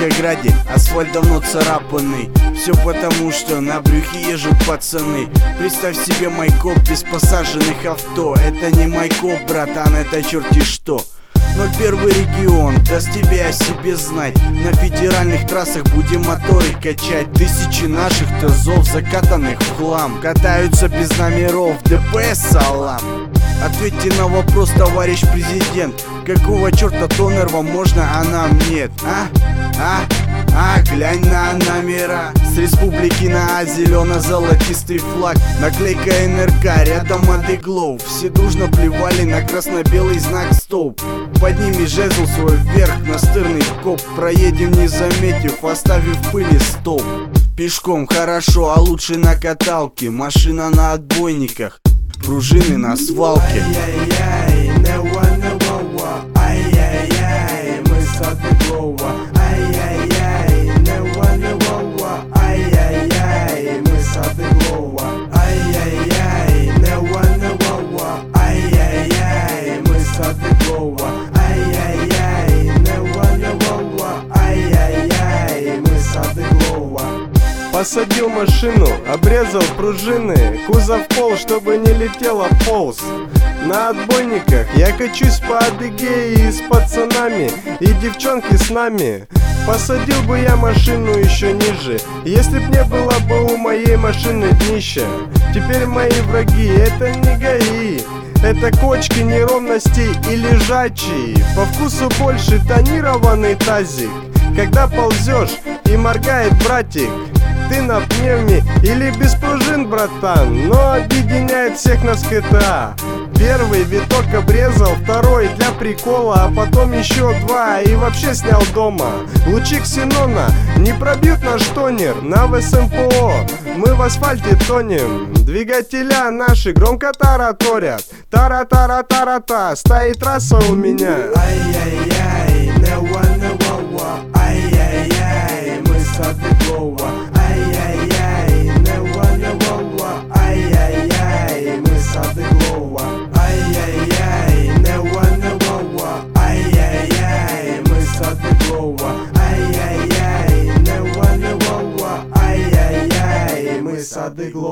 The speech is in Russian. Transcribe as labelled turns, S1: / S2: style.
S1: Волгограде асфальт давно царапанный. Все потому, что на брюхе ежут пацаны. Представь себе майкоп без посаженных авто. Это не майкоп, братан, это черти что. 01 регион, даст тебе о себе знать. На федеральных трассах будем моторы качать. Тысячи наших тазов, закатанных в хлам, катаются без номеров, ДПС салам. Ответьте на вопрос, товарищ президент: какого черта тонер вам можно, а нам нет? Глянь на номера. С республики на А зелено-золотистый флаг, наклейка НРК, рядом Адыглоу. Все дружно плевали на красно-белый знак стоп. Подними жезл свой вверх, настырный коп. Проедем не заметив, оставив в пыли столб. Пешком хорошо, а лучше на каталке. Машина на отбойниках, пружины на свалке.
S2: Мы с Адыглова. Мы с Адыглова. Мы с Адыглова. Мы с Адыглова. Посадил машину, обрезал пружины, кузов пол, чтобы не летела полз. На отбойниках я качусь по Адыгее и с пацанами, и девчонки с нами. Посадил бы я машину еще ниже, если б не было бы у моей машины днища. Теперь мои враги — это не ГАИ, это кочки неровностей и лежачие. По вкусу больше тонированный тазик, когда ползешь и моргает братик. Ты на пневме или без пружин, братан, но объединяет всех нас КТА. Первый виток обрезал, второй для прикола, а потом еще два и вообще снял дома. Лучи ксенона не пробьют наш тонер на ВСМПО. Мы в асфальте тонем, двигателя наши громко тараторят. Тара-тара-тара-та, стоит трасса у меня. Ай-яй-яй, нева-нева-ва. Ай-яй-яй, мы с Адыглова. Ай-яй-яй, нева-нева-ва. Ай-яй-яй, мы с Адыглова. Ай-яй-яй, нева-нева-ва. Ай-яй-яй, мы с Адыглова. Ай-яй-яй, нева-нева-ва. Ай-яй-яй, мы с Адыглова.